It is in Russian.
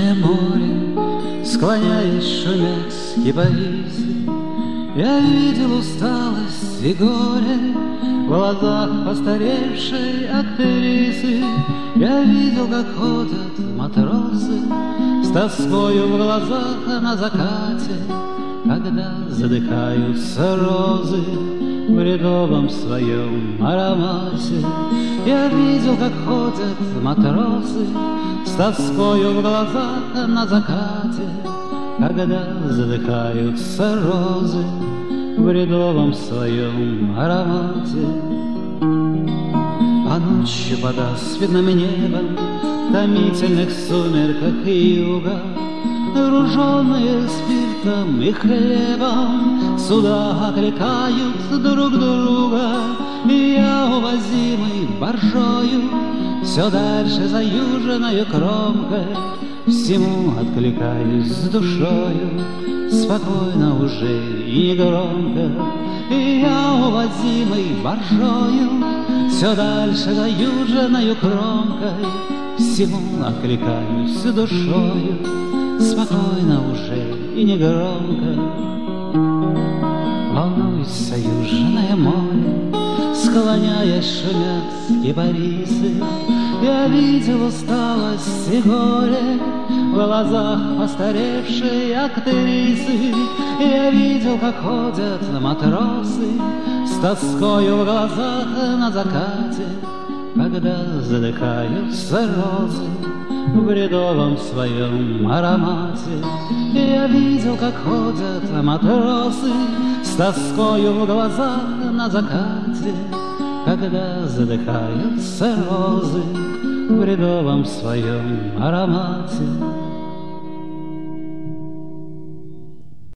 Южное море, склоняясь, шумят кипарисы. Я видел усталость и горе в глазах постаревшей актрисы. Я видел, как ходят матросы с тоскою в глазах на закате, когда задыхаются розы в рядовом своем аромате. Я видел, как ходят матросы с тоскою в глазах на закате, когда задыхаются розы в рядовом своем аромате. А ночью под асфальтным небом в томительных сумерках юга, груженные спиртом и хлебом, суда окликают друг друга. И я, увозимый баржою, все дальше за южною кромкой, всему откликаюсь с душою, спокойно уже и негромко. И я, увозимый баржою, все дальше за южною кромкой, всему откликаюсь с душою, спокойно уже и негромко. Волнуется южное море, склоняясь, шумят кипарисы. Я видел усталость и горе в глазах постаревшей актрисы. Я видел, как ходят матросы с тоскою в глазах на закате, когда задыхаются розы в рядовом своем аромате. Я видел, как ходят матросы с тоскою в глазах на закате, когда задыхаются розы в рядовом своем аромате.